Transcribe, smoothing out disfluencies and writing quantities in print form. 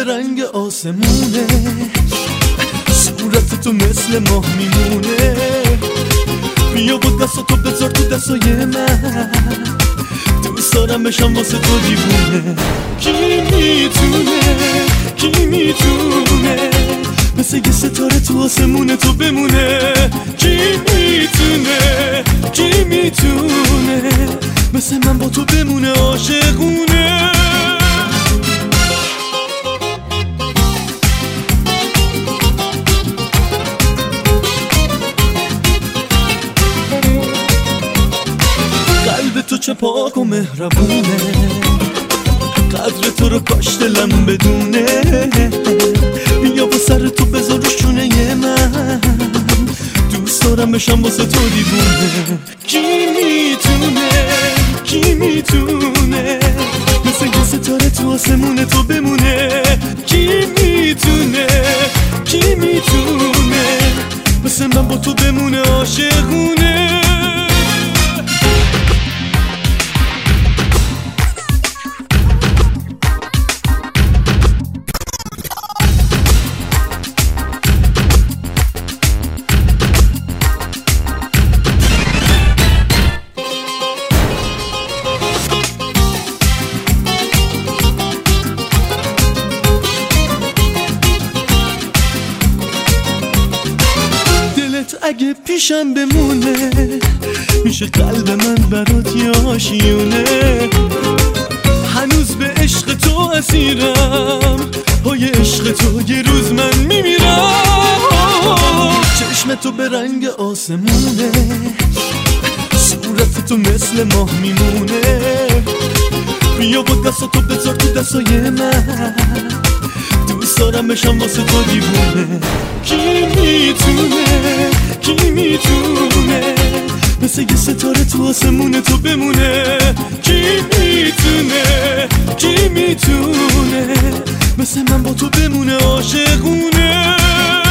به رنگ آسمونه، صورت تو مثل ماه میمونه. بیا با دستاتو بذار تو دستای من، دوست دارم بشم واسه تو دیوونه. کی میتونه مثل یه ستاره تو آسمون تو بمونه؟ کی میتونه مثل من با تو بمونه عاشقونه؟ قلب تو چه پاک و مهربونه، قدر تو رو کاش دلم بدونه. بیا با سر تو بذار رو شونه من، دوست دارم بشم واسه تو دیوونه. کی میتونه مثل یه ستاره تو آسمون تو بمونه؟ کی میتونه مثل من با تو بمونه عاشقونه؟ اگه پیشم بمونه میشه قلب من برات یه آشیونه. هنوز به عشق تو اسیرم، پای عشق تو یه روز من میمیرم. چشم تو به رنگ آسمونه، صورت تو مثل ماه میمونه. بیا با دستاتو بذار تو دستای من، دوست دارم بشم واسه تو دیوونه. کی میتونه مثل یه ستاره تو آسمون تو بمونه؟ کی میتونه مثل من با تو بمونه عاشقونه؟